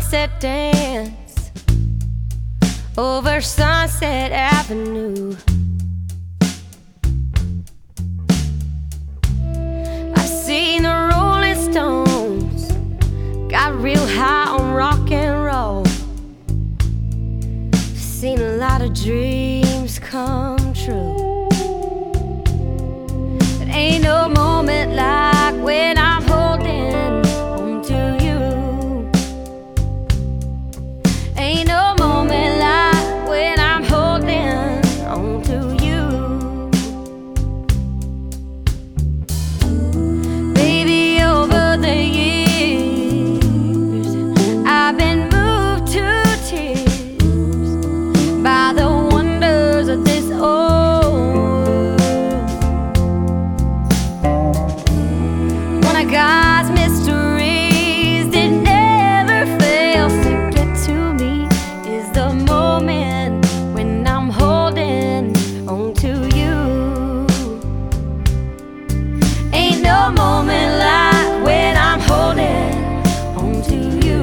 sunset dance over Sunset Avenue. I've seen the Rolling Stones got real high on rock and roll. Seen a lot of dreams come true. But ain't no moment like when I'm holding on to you. Ain't no moment like when I'm holding on to you. Baby, over the years I've been moved to tears by the wonders of this old world. One of God's mysteries that never fails to get to me is the moment when I'm holding on to you. Ain't no moment like when I'm holding on to you.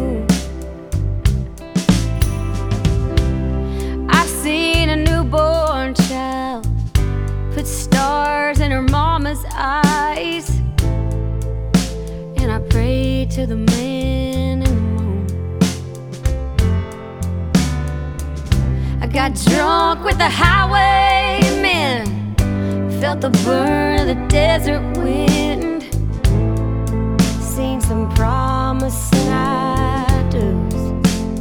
I've seen a newborn child put stars in her mama's eyes, and I prayed to the man in the moon. I got drunk with the highwaymen, felt the burn of the desert wind, seen some promising I-dos.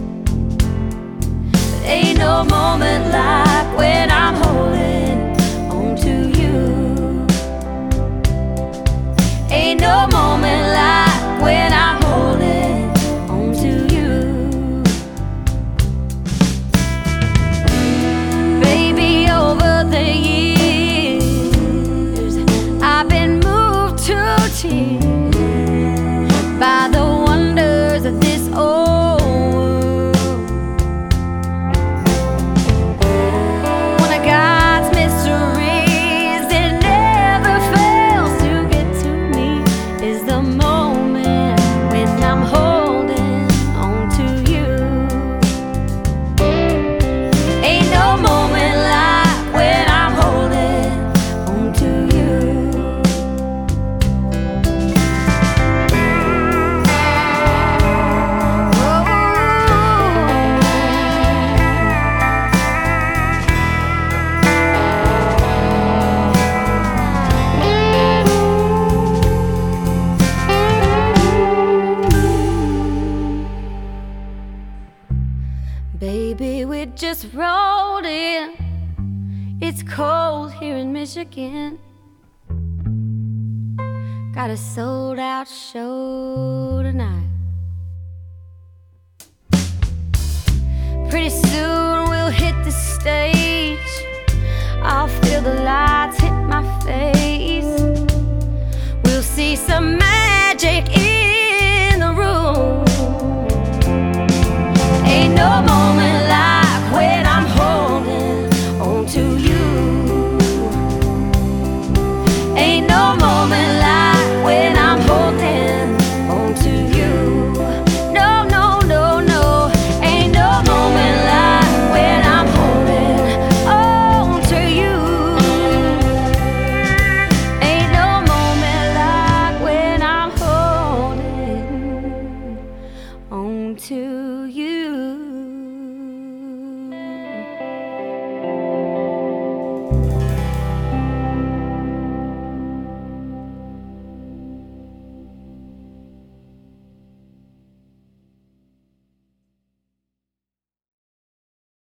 But ain't no moment like when I'm holding on to you. Ain't no moment like when I'm holding on to you. Baby, over the years I've been moved to tears by the wonders of this old world. One of God's mysteries that never fails to get to me is the moment when I'm holding on to you. Ain't no moment like when I'm holding on to you. Baby, we just rolled in. It's cold here in Michigan. Got a sold-out show tonight. Pretty soon we'll hit the stage. I'll feel the lights hit my face. We'll see some magic in the room. Ain't no